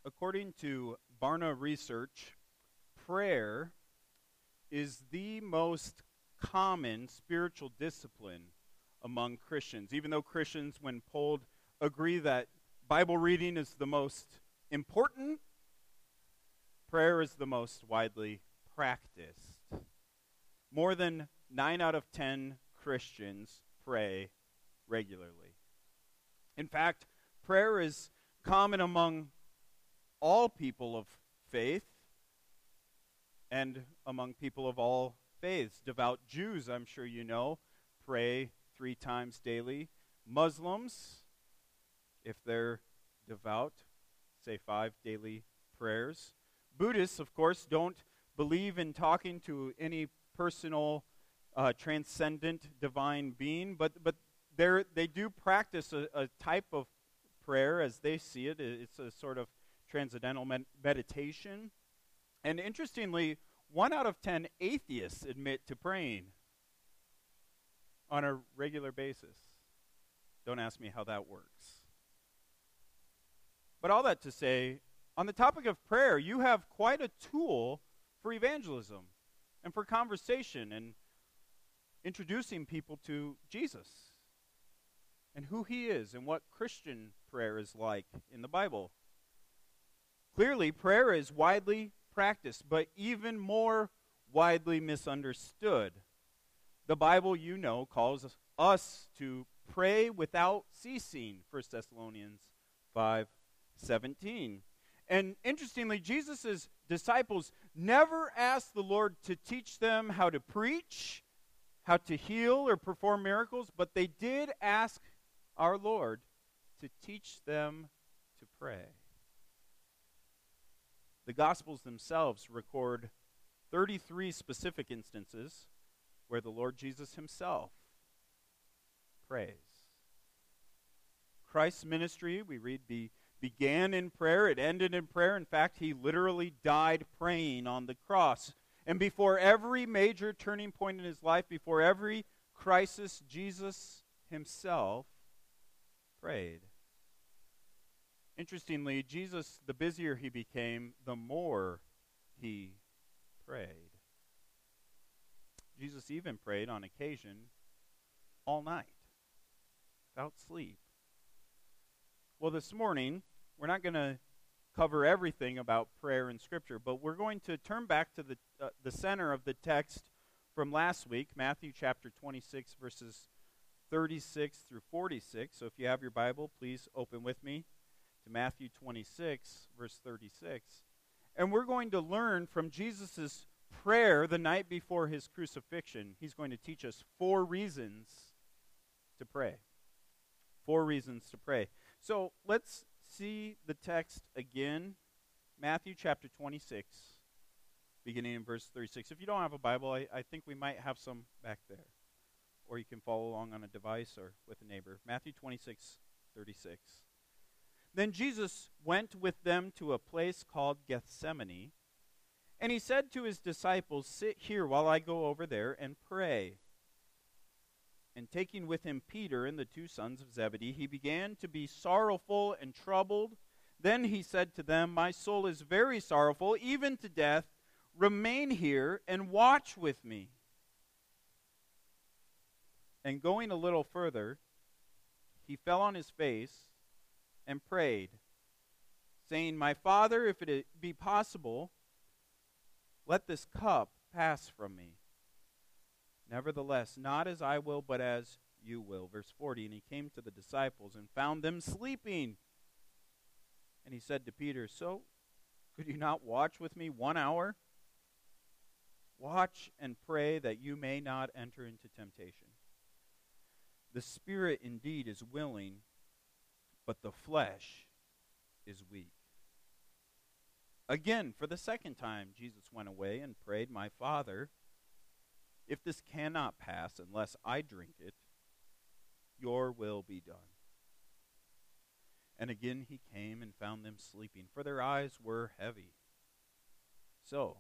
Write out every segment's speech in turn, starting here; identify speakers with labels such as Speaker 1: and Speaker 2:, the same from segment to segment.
Speaker 1: According to Barna Research, prayer is the most common spiritual discipline among Christians. Even though Christians, when polled, agree that Bible reading is the most important, prayer is the most widely practiced. More than 9 out of 10 Christians pray regularly. In fact, prayer is common among all people of faith and among people of all faiths. Devout Jews, I'm sure you know, pray 3 times daily. Muslims, if they're devout, say 5 daily prayers. Buddhists, of course, don't believe in talking to any personal, transcendent, divine being, but they do practice a type of prayer as they see it. It's a sort of transcendental meditation. And interestingly, 1 out of 10 atheists admit to praying on a regular basis. Don't ask me how that works. But all that to say, on the topic of prayer, you have quite a tool for evangelism and for conversation and introducing people to Jesus and who he is and what Christian prayer is like in the Bible. Clearly, prayer is widely practiced, but even more widely misunderstood. The Bible, you know, calls us to pray without ceasing, 1 Thessalonians 5:17. And interestingly, Jesus' disciples never asked the Lord to teach them how to preach, how to heal, or perform miracles, but they did ask our Lord to teach them to pray. The Gospels themselves record 33 specific instances where the Lord Jesus himself prays. Christ's ministry, we read, began in prayer. It ended in prayer. In fact, he literally died praying on the cross. And before every major turning point in his life, before every crisis, Jesus himself prayed. Interestingly, Jesus, the busier he became, the more he prayed. Jesus even prayed on occasion all night without sleep. Well, this morning, we're not going to cover everything about prayer in Scripture, but we're going to turn back to the center of the text from last week, Matthew chapter 26, verses 36 through 46. So if you have your Bible, please open with me to Matthew 26, verse 36. And we're going to learn from Jesus' prayer the night before his crucifixion. He's going to teach us 4 reasons to pray. 4 reasons to pray. So let's see the text again. Matthew chapter 26, beginning in verse 36. If you don't have a Bible, I think we might have some back there. Or you can follow along on a device or with a neighbor. Matthew 26, 36. Then Jesus went with them to a place called Gethsemane, and he said to his disciples, "Sit here while I go over there and pray." And taking with him Peter and the 2 sons of Zebedee, he began to be sorrowful and troubled. Then he said to them, "My soul is very sorrowful, even to death. Remain here and watch with me." And going a little further, he fell on his face and prayed, saying, "My Father, if it be possible, let this cup pass from me. Nevertheless, not as I will, but as you will." Verse 40, and he came to the disciples and found them sleeping. And he said to Peter, "So could you not watch with me 1 hour? Watch and pray that you may not enter into temptation. The spirit indeed is willing, but the flesh is weak." Again, for the second time, Jesus went away and prayed, "My Father, if this cannot pass unless I drink it, your will be done." And again he came and found them sleeping, for their eyes were heavy. So,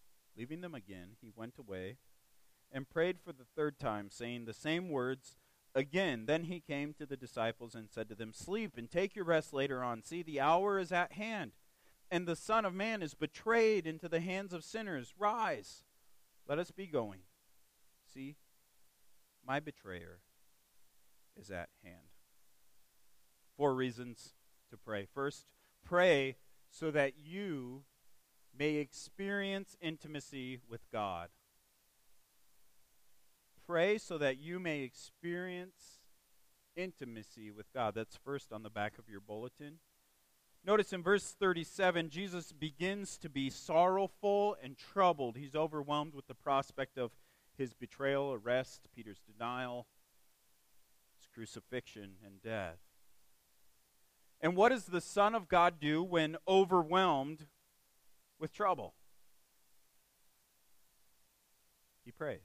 Speaker 1: leaving them again, he went away and prayed for the 3rd time, saying the same words, Again, then he came to the disciples and said to them, "Sleep and take your rest later on. See, the hour is at hand, and the Son of Man is betrayed into the hands of sinners. Rise, let us be going. See, my betrayer is at hand." 4 reasons to pray. First, pray so that you may experience intimacy with God. Pray so that you may experience intimacy with God. That's first on the back of your bulletin. Notice in verse 37, Jesus begins to be sorrowful and troubled. He's overwhelmed with the prospect of his betrayal, arrest, Peter's denial, his crucifixion, and death. And what does the Son of God do when overwhelmed with trouble? He prays.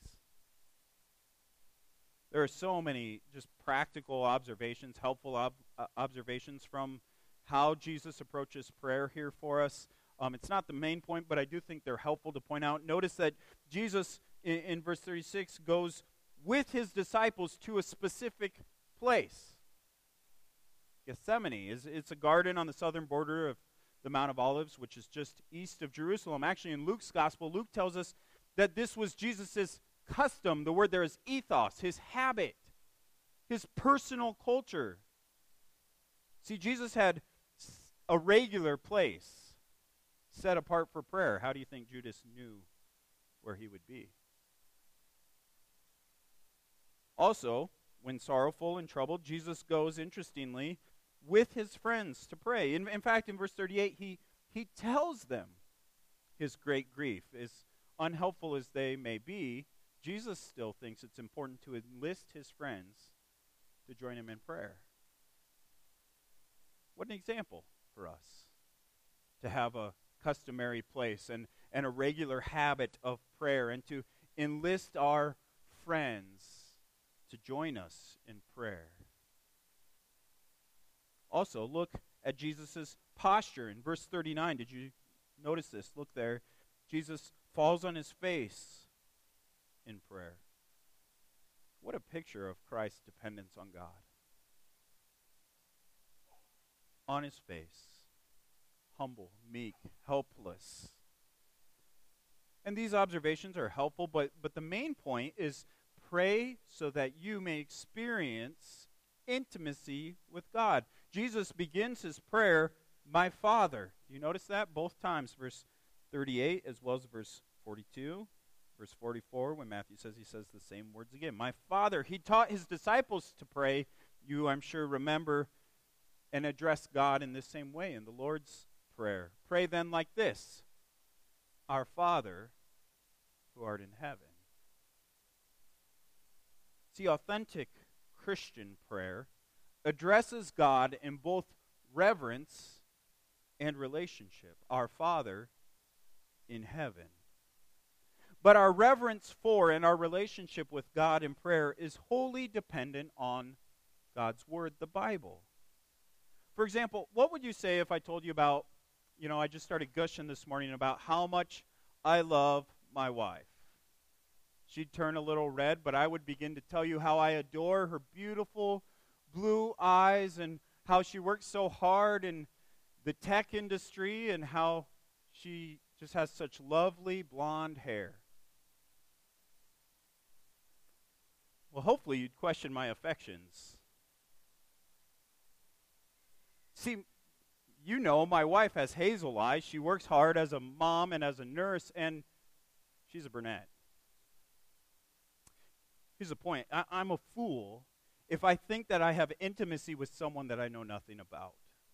Speaker 1: There are so many just practical observations, helpful observations from how Jesus approaches prayer here for us. It's not the main point, but I do think they're helpful to point out. Notice that Jesus, in verse 36, goes with his disciples to a specific place. Gethsemane. It's a garden on the southern border of the Mount of Olives, which is just east of Jerusalem. Actually, in Luke's gospel, Luke tells us that this was Jesus' custom. The word there is ethos, his habit, his personal culture. See, Jesus had a regular place set apart for prayer. How do you think Judas knew where he would be? Also, when sorrowful and troubled, Jesus goes, interestingly, with his friends to pray. In fact, in verse 38, he tells them his great grief. As unhelpful as they may be, Jesus still thinks it's important to enlist his friends to join him in prayer. What an example for us to have a customary place and a regular habit of prayer, and to enlist our friends to join us in prayer. Also, look at Jesus' posture in verse 39. Did you notice this? Look there. Jesus falls on his face in prayer. What a picture of Christ's dependence on God. On his face, humble, meek, helpless. And these observations are helpful, but the main point is pray so that you may experience intimacy with God. Jesus begins his prayer, "My Father." You notice that both times, verse 38 as well as verse 42. Verse 44, when Matthew says, he says the same words again. "My Father." He taught his disciples to pray. You, I'm sure, remember and address God in this same way in the Lord's Prayer. Pray then like this: "Our Father, who art in heaven." See, authentic Christian prayer addresses God in both reverence and relationship. Our Father in heaven. But our reverence for and our relationship with God in prayer is wholly dependent on God's Word, the Bible. For example, what would you say if I told you about, I just started gushing this morning about how much I love my wife? She'd turn a little red, but I would begin to tell you how I adore her beautiful blue eyes and how she works so hard in the tech industry and how she just has such lovely blonde hair. Well, hopefully you'd question my affections. See, my wife has hazel eyes. She works hard as a mom and as a nurse, and she's a brunette. Here's the point. I'm a fool if I think that I have intimacy with someone that I know nothing about.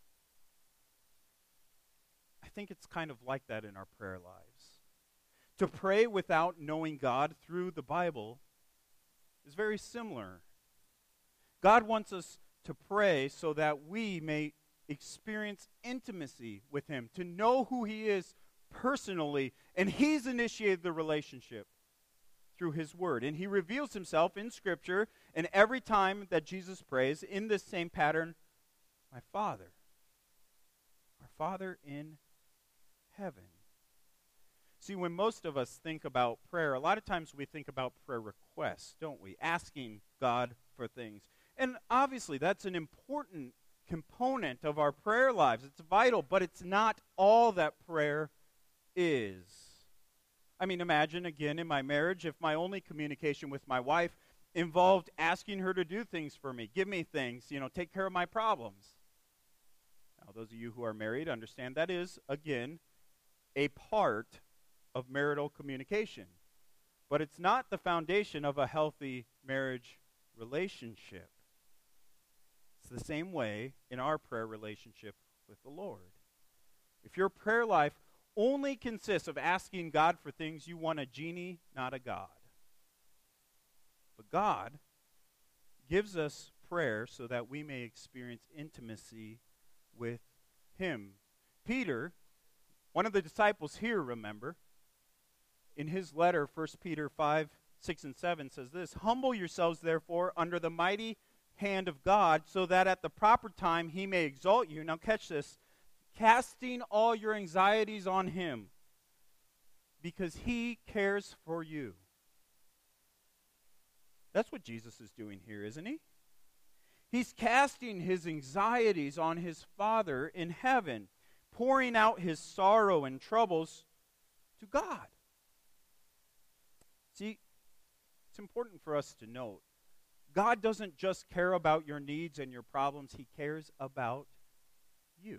Speaker 1: I think it's kind of like that in our prayer lives. To pray without knowing God through the Bible is very similar. God wants us to pray so that we may experience intimacy with him, to know who he is personally, and he's initiated the relationship through his word. And he reveals himself in Scripture, and every time that Jesus prays in this same pattern: "My Father, our Father in heaven." See, when most of us think about prayer, a lot of times we think about prayer requests, don't we? Asking God for things. And obviously, that's an important component of our prayer lives. It's vital, but it's not all that prayer is. I mean, imagine, again, in my marriage, if my only communication with my wife involved asking her to do things for me, give me things, take care of my problems. Now, those of you who are married understand that is, again, a part of marital communication. But it's not the foundation of a healthy marriage relationship. It's the same way in our prayer relationship with the Lord. If your prayer life only consists of asking God for things, you want a genie, not a God. But God gives us prayer so that we may experience intimacy with Him. Peter, one of the disciples here, remember, in his letter, 1 Peter 5, 6, and 7 says this, "Humble yourselves, therefore, under the mighty hand of God, so that at the proper time He may exalt you." Now catch this. "Casting all your anxieties on Him, because He cares for you." That's what Jesus is doing here, isn't He? He's casting His anxieties on His Father in heaven, pouring out His sorrow and troubles to God. See, it's important for us to note, God doesn't just care about your needs and your problems, He cares about you.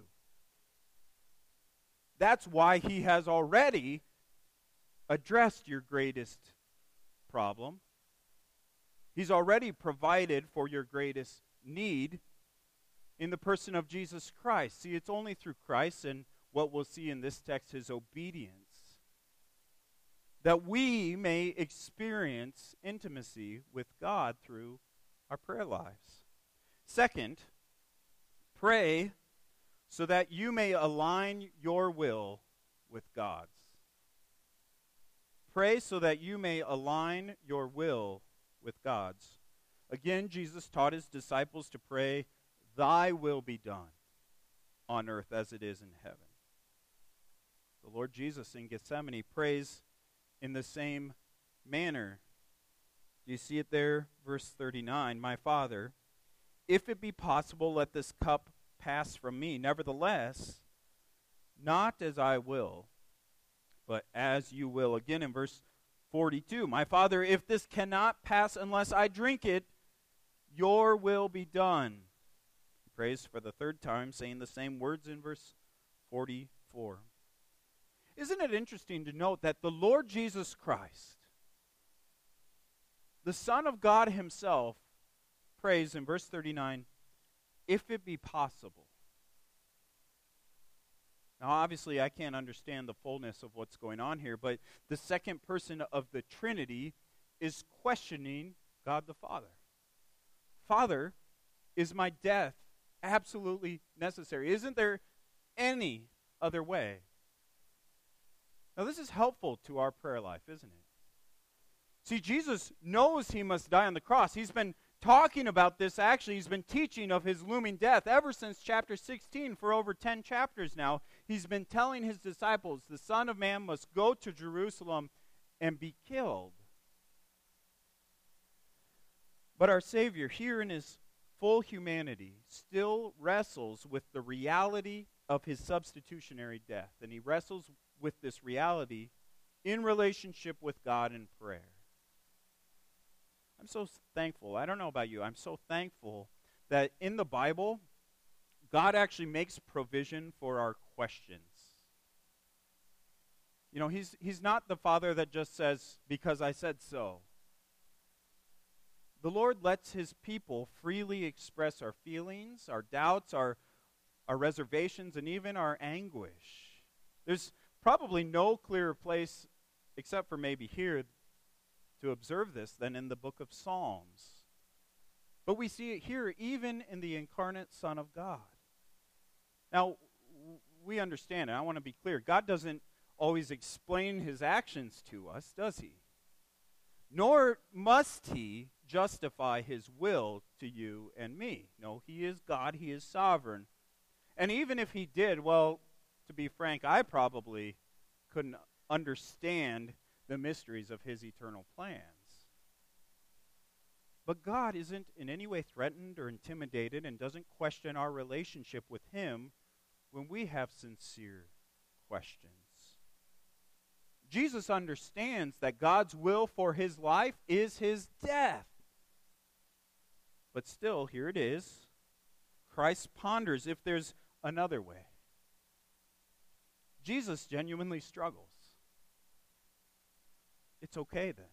Speaker 1: That's why He has already addressed your greatest problem. He's already provided for your greatest need in the person of Jesus Christ. See, it's only through Christ and what we'll see in this text, His obedience, that we may experience intimacy with God through our prayer lives. Second, pray so that you may align your will with God's. Pray so that you may align your will with God's. Again, Jesus taught His disciples to pray, "Thy will be done on earth as it is in heaven." The Lord Jesus in Gethsemane prays in the same manner. Do you see it there? Verse 39, "My Father, if it be possible, let this cup pass from me. Nevertheless, not as I will, but as you will." Again in verse 42, "My Father, if this cannot pass unless I drink it, your will be done." He prays for the third time, saying the same words in verse 44. Isn't it interesting to note that the Lord Jesus Christ, the Son of God Himself, prays in verse 39, "If it be possible." Now, obviously, I can't understand the fullness of what's going on here, but the second person of the Trinity is questioning God the Father. "Father, is my death absolutely necessary? Isn't there any other way?" Now, this is helpful to our prayer life, isn't it? See, Jesus knows He must die on the cross. He's been talking about this, actually. He's been teaching of His looming death ever since chapter 16 for over 10 chapters now. He's been telling His disciples, the Son of Man must go to Jerusalem and be killed. But our Savior, here in His full humanity, still wrestles with the reality of His substitutionary death. And He wrestles with this reality in relationship with God in prayer. I'm so thankful. I don't know about you. I'm so thankful that in the Bible, God actually makes provision for our questions. He's not the Father that just says, "Because I said so." The Lord lets His people freely express our feelings, our doubts, our reservations, and even our anguish. There's probably no clearer place, except for maybe here, to observe this than in the book of Psalms. But we see it here even in the incarnate Son of God. Now, we understand, and I want to be clear, God doesn't always explain His actions to us, does He? Nor must He justify His will to you and me. No, He is God, He is sovereign. And even if He did, well, to be frank, I probably couldn't understand the mysteries of His eternal plans. But God isn't in any way threatened or intimidated and doesn't question our relationship with Him when we have sincere questions. Jesus understands that God's will for his life is his death. But still, here it is. Christ ponders if there's another way. Jesus genuinely struggles. It's okay then,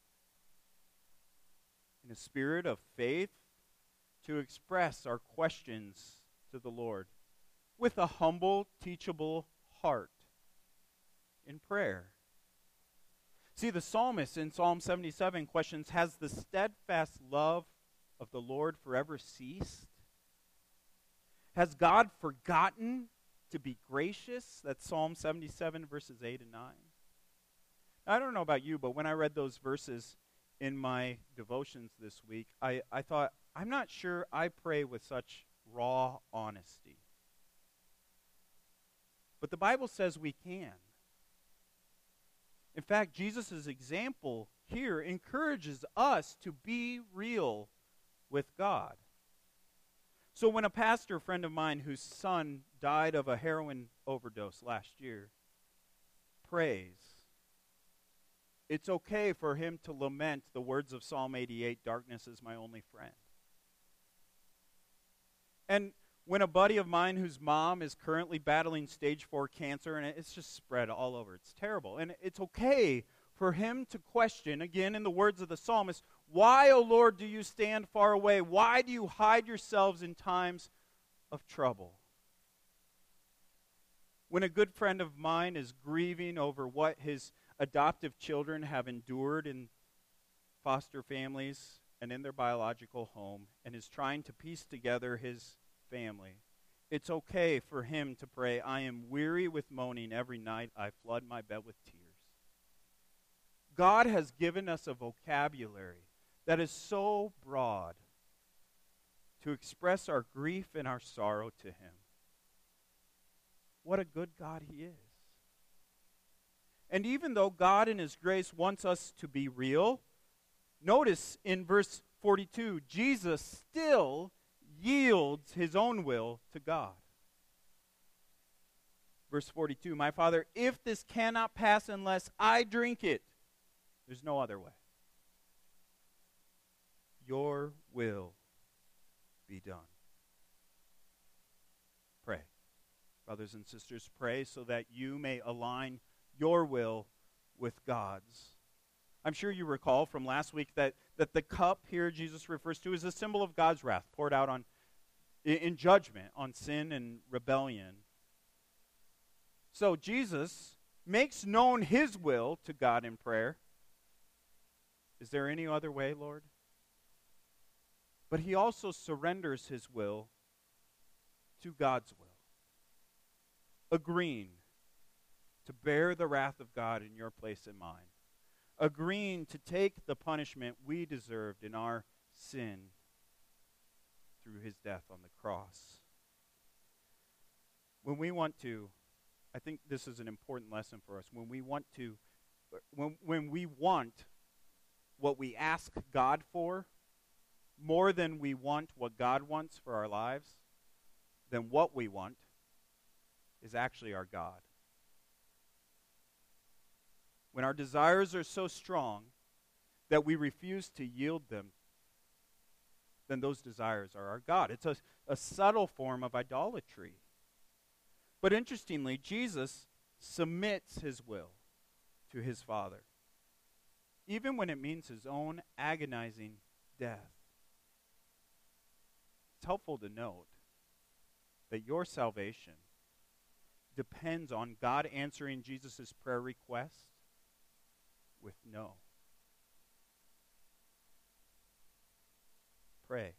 Speaker 1: in a spirit of faith, to express our questions to the Lord with a humble, teachable heart in prayer. See, the psalmist in Psalm 77 questions, has the steadfast love of the Lord forever ceased? Has God forgotten to be gracious? That's Psalm 77, verses 8 and 9. I don't know about you, but when I read those verses in my devotions this week, I thought, I'm not sure I pray with such raw honesty. But the Bible says we can. In fact, Jesus' example here encourages us to be real with God. So when a pastor friend of mine whose son died of a heroin overdose last year prays, it's okay for him to lament the words of Psalm 88, "Darkness is my only friend." And when a buddy of mine whose mom is currently battling stage 4 cancer, and it's just spread all over, it's terrible. And it's okay for him to question, again in the words of the psalmist, "Why, O Lord, do you stand far away? Why do you hide yourselves in times of trouble?" When a good friend of mine is grieving over what his adoptive children have endured in foster families and in their biological home, and is trying to piece together his family, it's okay for him to pray, "I am weary with moaning every night. I flood my bed with tears." God has given us a vocabulary that is so broad to express our grief and our sorrow to him. What a good God he is. And even though God in his grace wants us to be real, notice in verse 42, Jesus still yields his own will to God. Verse 42, "My Father, if this cannot pass unless I drink it," there's no other way, "your will be done." Pray. Brothers and sisters, pray so that you may align your will with God's. I'm sure you recall from last week that the cup here Jesus refers to is a symbol of God's wrath poured out in judgment on sin and rebellion. So Jesus makes known his will to God in prayer. Is there any other way, Lord? But he also surrenders his will to God's will, agreeing to bear the wrath of God in your place and mine, agreeing to take the punishment we deserved in our sin through his death on the cross. When we want to, I think this is an important lesson for us, when we want what we ask God for more than we want what God wants for our lives, then what we want is actually our God. When our desires are so strong that we refuse to yield them, then those desires are our God. It's a subtle form of idolatry. But interestingly, Jesus submits his will to his Father, even when it means his own agonizing death. It's helpful to note that your salvation depends on God answering Jesus' prayer request with no. Pray.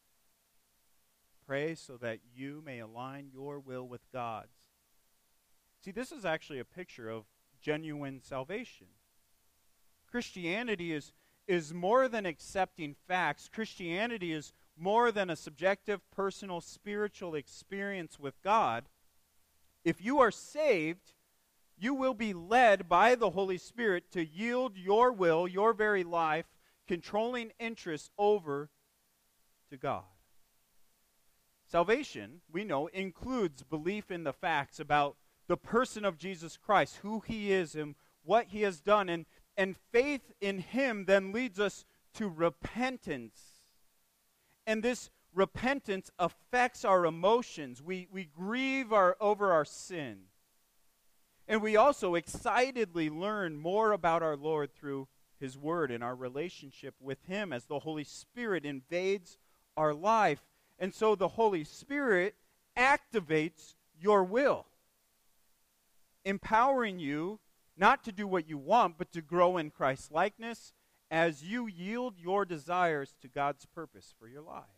Speaker 1: Pray so that you may align your will with God's. See, this is actually a picture of genuine salvation. Christianity is more than accepting facts. Christianity is more than a subjective, personal, spiritual experience with God. If you are saved, you will be led by the Holy Spirit to yield your will, your very life, controlling interest over to God. Salvation, we know, includes belief in the facts about the person of Jesus Christ, who he is and what he has done. And faith in him then leads us to repentance. And this repentance affects our emotions. We grieve over our sin. And we also excitedly learn more about our Lord through his word and our relationship with him as the Holy Spirit invades our life. And so the Holy Spirit activates your will, empowering you not to do what you want, but to grow in Christ's likeness as you yield your desires to God's purpose for your life.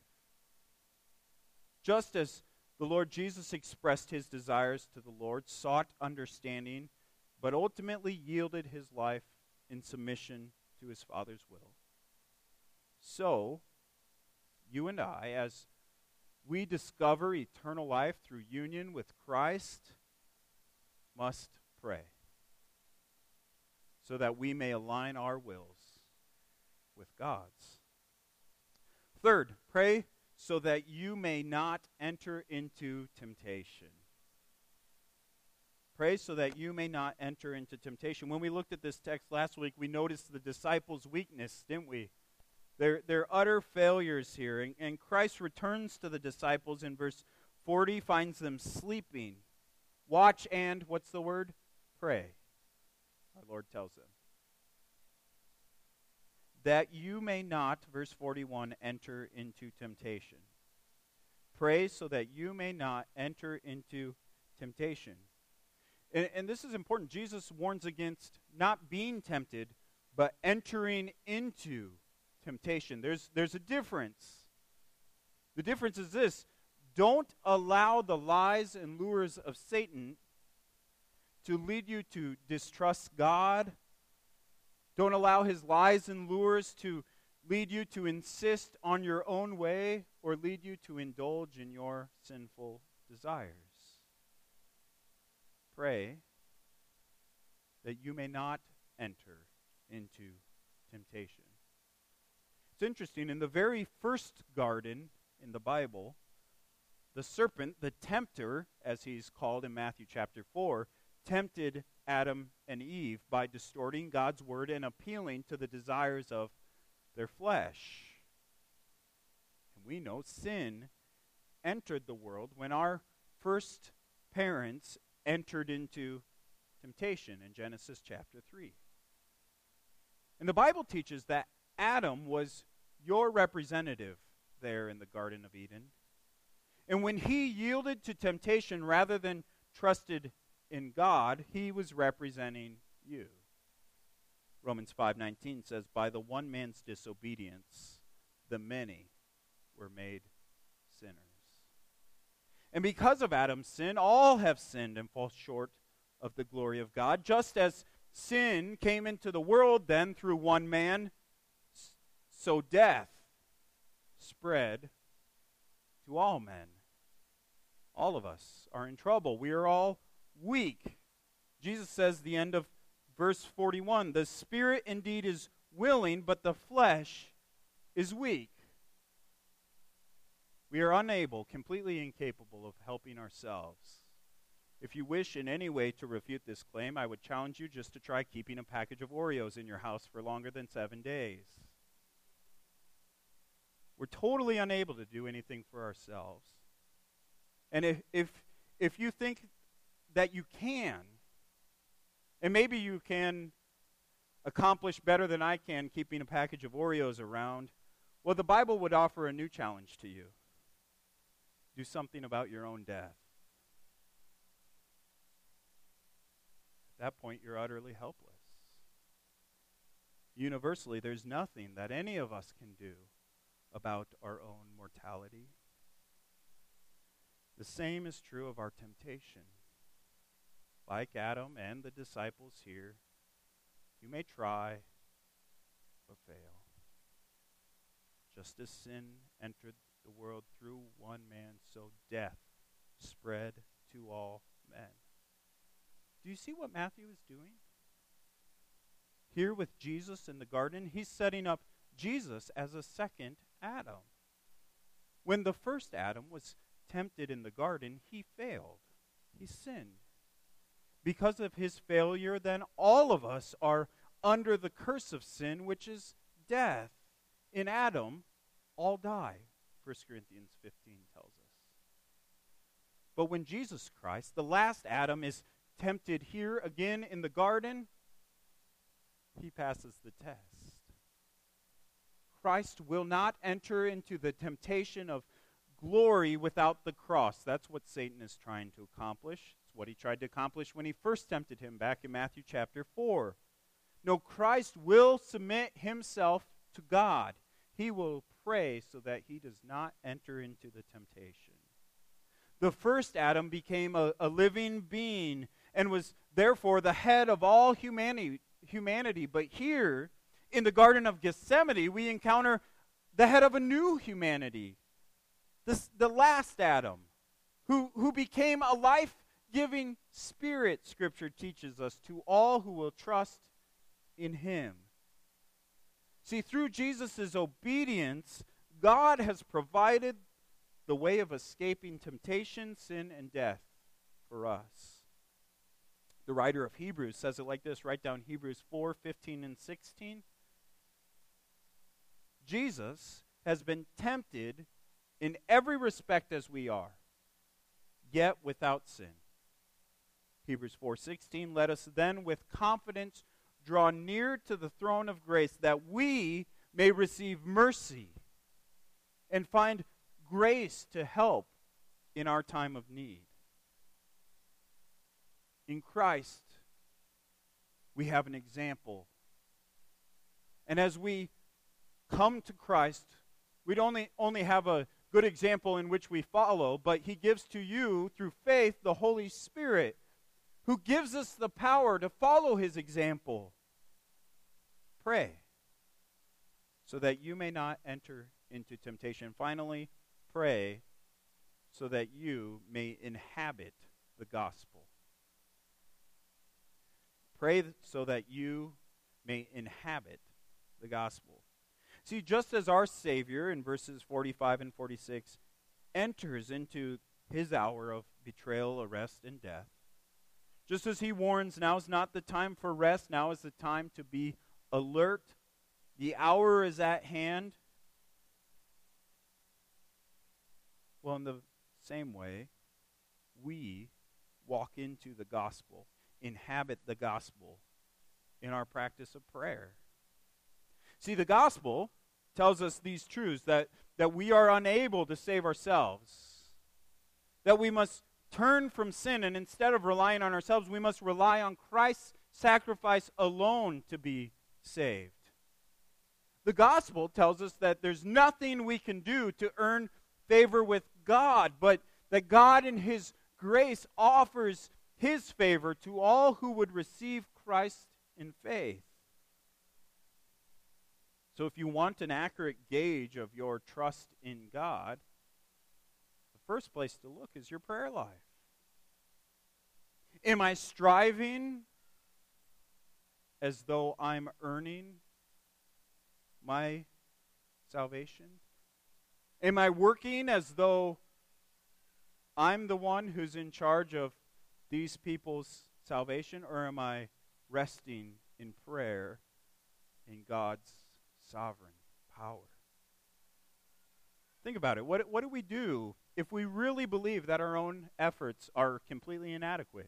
Speaker 1: Just as the Lord Jesus expressed his desires to the Lord, sought understanding, but ultimately yielded his life in submission to his Father's will. So, you and I, as we discover eternal life through union with Christ, must pray so that we may align our wills with God's. Third, pray so that you may not enter into temptation. Pray so that you may not enter into temptation. When we looked at this text last week, we noticed the disciples' weakness, didn't we? Their utter failures here. And Christ returns to the disciples in verse 40, finds them sleeping. Watch and, what's the word? Pray. Our Lord tells them. That you may not, verse 41, enter into temptation. Pray so that you may not enter into temptation. And this is important. Jesus warns against not being tempted, but entering into temptation. There's a difference. The difference is this: don't allow the lies and lures of Satan to lead you to distrust God. Don't allow his lies and lures to lead you to insist on your own way or lead you to indulge in your sinful desires. Pray that you may not enter into temptation. It's interesting, in the very first garden in the Bible, the serpent, the tempter, as he's called in Matthew chapter 4, tempted Adam and Eve by distorting God's word and appealing to the desires of their flesh. And we know sin entered the world when our first parents entered into temptation in Genesis chapter 3. And the Bible teaches that Adam was your representative there in the Garden of Eden. And when he yielded to temptation rather than trusted in God, he was representing you. Romans 5:19 says, by the one man's disobedience, the many were made sinners. And because of Adam's sin, all have sinned and fall short of the glory of God. Just as sin came into the world then through one man, so death spread to all men. All of us are in trouble. We are all weak. Jesus says, the end of verse 41, the spirit indeed is willing, but the flesh is weak. We are unable, completely incapable of helping ourselves. If you wish in any way to refute this claim, I would challenge you just to try keeping a package of Oreos in your house for longer than 7 days. We're totally unable to do anything for ourselves. And if you think that you can, and maybe you can accomplish better than I can keeping a package of Oreos around, well, the Bible would offer a new challenge to you. Do something about your own death. At that point, you're utterly helpless. Universally, there's nothing that any of us can do about our own mortality. The same is true of our temptation. Like Adam and the disciples here, you may try, but fail. Just as sin entered the world through one man, so death spread to all men. Do you see what Matthew is doing? Here with Jesus in the garden, he's setting up Jesus as a second Adam. When the first Adam was tempted in the garden, he failed. He sinned. Because of his failure, then all of us are under the curse of sin, which is death. In Adam, all die, 1 Corinthians 15 tells us. But when Jesus Christ, the last Adam, is tempted here again in the garden, he passes the test. Christ will not enter into the temptation of glory without the cross. That's what Satan is trying to accomplish. It's what he tried to accomplish when he first tempted him back in Matthew chapter 4. No, Christ will submit himself to God. He will pray so that he does not enter into the temptation. The first Adam became a living being and was therefore the head of all humanity. But here, in the Garden of Gethsemane, we encounter the head of a new humanity, the last Adam, who became a life-giving spirit, Scripture teaches us, to all who will trust in him. See, through Jesus' obedience, God has provided the way of escaping temptation, sin, and death for us. The writer of Hebrews says it like this. Write down Hebrews 4:15 and 16. Jesus has been tempted in every respect as we are, yet without sin. Hebrews 4:16, let us then with confidence draw near to the throne of grace, that we may receive mercy and find grace to help in our time of need. In Christ, we have an example. And as we come to Christ, we don't only have a good example in which we follow, but he gives to you, through faith, the Holy Spirit, who gives us the power to follow his example. Pray so that you may not enter into temptation. Finally, pray so that you may inhabit the gospel. Pray so that you may inhabit the gospel. See, just as our Savior, in verses 45 and 46, enters into his hour of betrayal, arrest, and death, just as he warns, now is not the time for rest, now is the time to be alert, the hour is at hand. Well, in the same way, we walk into the gospel, inhabit the gospel in our practice of prayer. See, the gospel tells us these truths, that we are unable to save ourselves, that we must turn from sin, and instead of relying on ourselves, we must rely on Christ's sacrifice alone to be saved. The gospel tells us that there's nothing we can do to earn favor with God, but that God in his grace offers his favor to all who would receive Christ in faith. So if you want an accurate gauge of your trust in God, the first place to look is your prayer life. Am I striving as though I'm earning my salvation? Am I working as though I'm the one who's in charge of these people's salvation, or am I resting in prayer in God's sovereign power? Think about it. What do we do if we really believe that our own efforts are completely inadequate?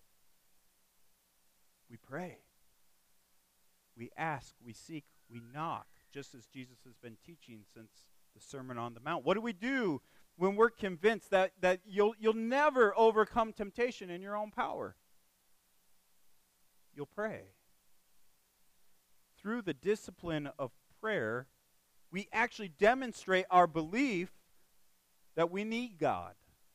Speaker 1: We pray. We ask, we seek, we knock, just as Jesus has been teaching since the Sermon on the Mount. What do we do when we're convinced that you'll never overcome temptation in your own power? You'll pray. Through the discipline of prayer, we actually demonstrate our belief that we need God.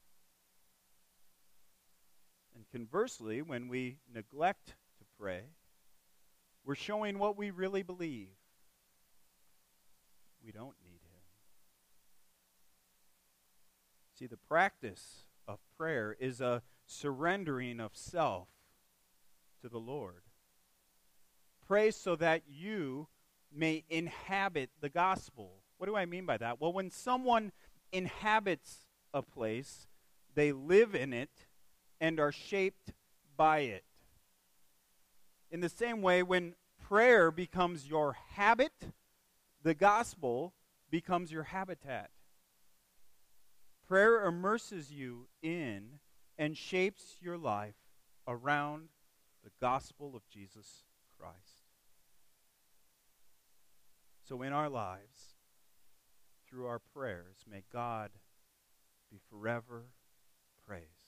Speaker 1: And conversely, when we neglect to pray, we're showing what we really believe. We don't need him. See, the practice of prayer is a surrendering of self to the Lord. Pray so that you may inhabit the gospel. What do I mean by that? Well, when someone inhabits a place, they live in it and are shaped by it. In the same way, when prayer becomes your habit, the gospel becomes your habitat. Prayer immerses you in and shapes your life around the gospel of Jesus Christ. So in our lives, through our prayers, may God be forever praised.